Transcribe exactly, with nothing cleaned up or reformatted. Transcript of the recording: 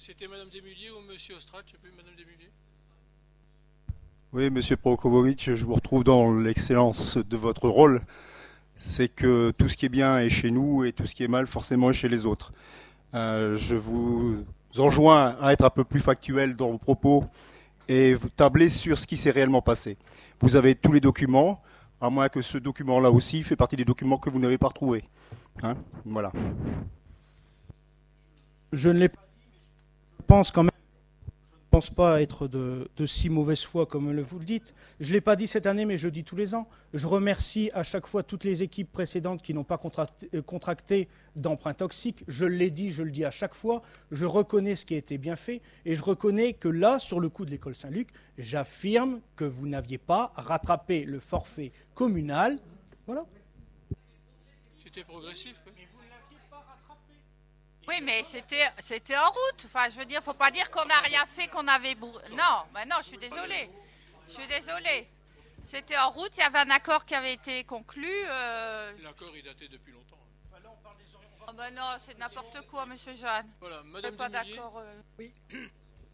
C'était Madame Desmulliers ou Monsieur Ostrat, je ne sais plus, Madame Desmulliers. Oui, Monsieur Prokovovic, je vous retrouve dans l'excellence de votre rôle. C'est que tout ce qui est bien est chez nous et tout ce qui est mal forcément est chez les autres. Euh, je vous enjoins à être un peu plus factuel dans vos propos et vous tabler sur ce qui s'est réellement passé. Vous avez tous les documents, à moins que ce document-là aussi fait partie des documents que vous n'avez pas retrouvés. Hein, voilà. Je ne l'ai pas dit, mais je pense quand même. Je ne pense pas être de, de si mauvaise foi comme vous le dites. Je ne l'ai pas dit cette année, mais je le dis tous les ans. Je remercie à chaque fois toutes les équipes précédentes qui n'ont pas contracté, contracté d'emprunt toxique. Je l'ai dit, je le dis à chaque fois. Je reconnais ce qui a été bien fait et je reconnais que là, sur le coup de l'école Saint-Luc, j'affirme que vous n'aviez pas rattrapé le forfait communal. Voilà. C'était progressif, oui. Oui, mais c'était c'était en route. Enfin, je veux dire, faut pas dire qu'on n'a rien fait, qu'on avait... Brou... Non, ben non, je suis désolée. Je suis désolée. C'était en route, il y avait un accord qui avait été conclu. Euh... L'accord, il datait depuis longtemps. Oh ben non, c'est n'importe quoi, Monsieur Jeanne. Voilà, Madame pas Desmulliers. d'accord. Euh... Oui.